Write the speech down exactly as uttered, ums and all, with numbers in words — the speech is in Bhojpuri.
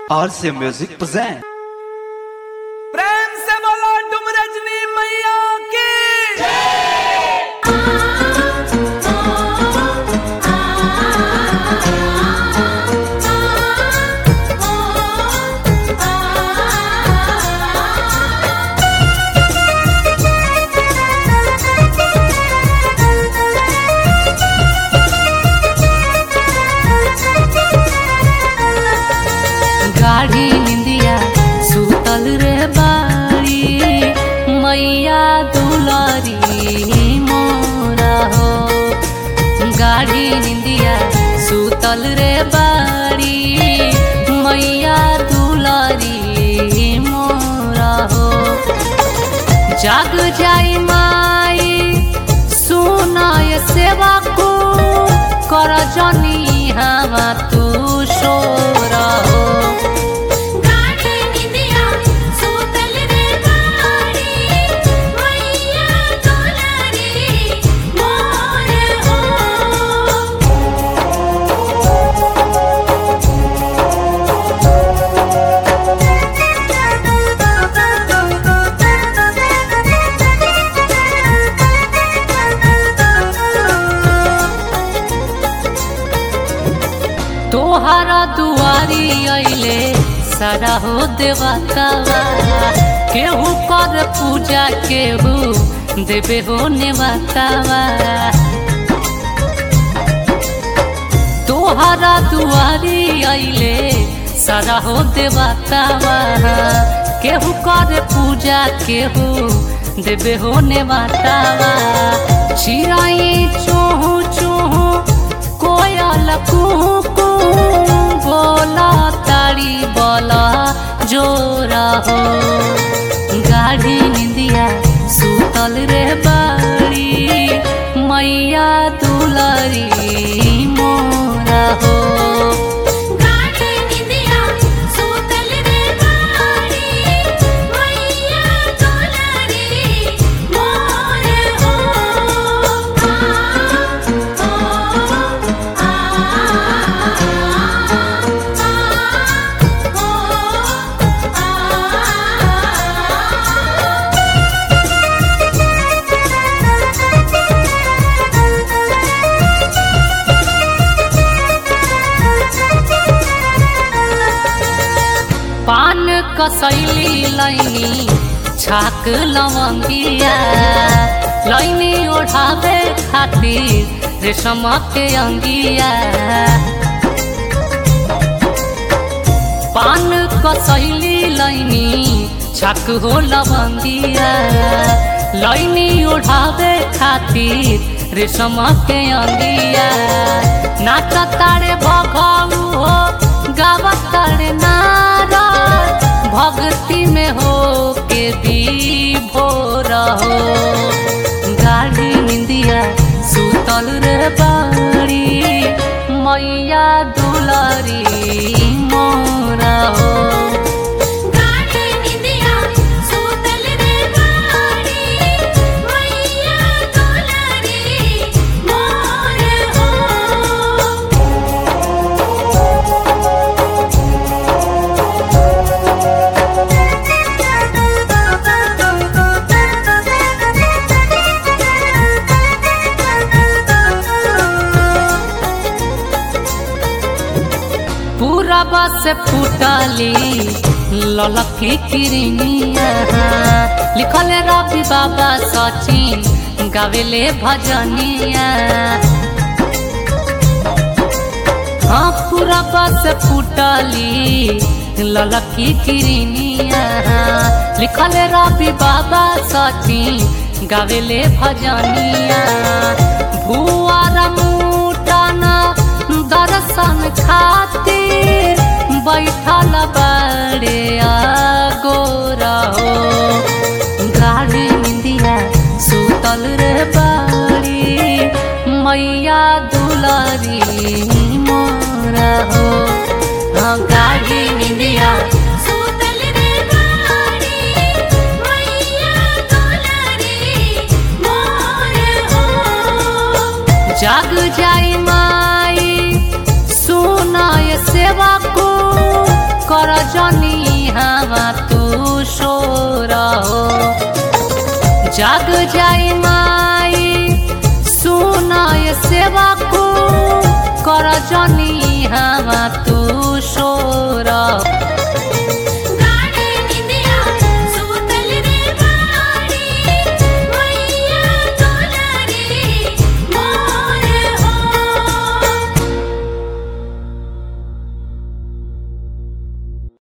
आर से म्यूजिक प्रेजेंट। प्रेम से बोलो तुम रजनी मैया की गाढ़ी निंदिया सुतल रे बाड़ी मैया दुलारी मोरा हो। गाढ़ी निंदिया सुतल रे बाड़ी मैया दुलारी मोरा हो। जाग जाई माई सुनाय सेवा को कर जनी हवा तू शोरा हो। तोहरा दुआरी अइले सारा हो देवतावा। केहू कर पूजा केहू देवे हो नेवतावा। तोहरा दुआरी अइले सारा हो देवतावा। केहू कर पूजा केहू देवे हो नेवतावा। चिराई चोहू चोहू कोयल कुहू बोला ताड़ी बोला जोरा हो। गाढ़ी निंदिया सुतल रे बाड़ी मैया दुलारी मोरा हो। पान कसैली लैनी छाक लवंगिया लैनी ओढ़ावे खातिर रेशम के अंगिया। पान कसैली लैनी छाक हो लवंगिया लैनी ओढ़ावे खातिर रेशम के अंगिया। नाच तारे भगऊ हो गावत तारे नारा भक्ति में हो के भी भोर हो। गाढ़ी निंदिया सुतल रे बाड़ी मैया दुलारी मोरा हो। पूरबा से फूटली ललकी किरनिया लिखल रवि बाबा सचिन गावेले भजनिया। हाँ पूरबा से फूटली ललकी किरनिया लिखल रवि बाबा सचिन गावेले भजनिया। भुआर मुटाना दर्शन खातिर बैठल बड़े गोरा हो। गाढ़ी निंदिया सुतल रे बाड़ी मैया दुलारी मोरा हो। हाँ गाढ़ी निंदिया सुतल रे बाड़ी मैया दुलारी मोरा हो। जाग जाई माई सुनाय सेवा को कर जनी हवा तू शोर हो। जाग जाए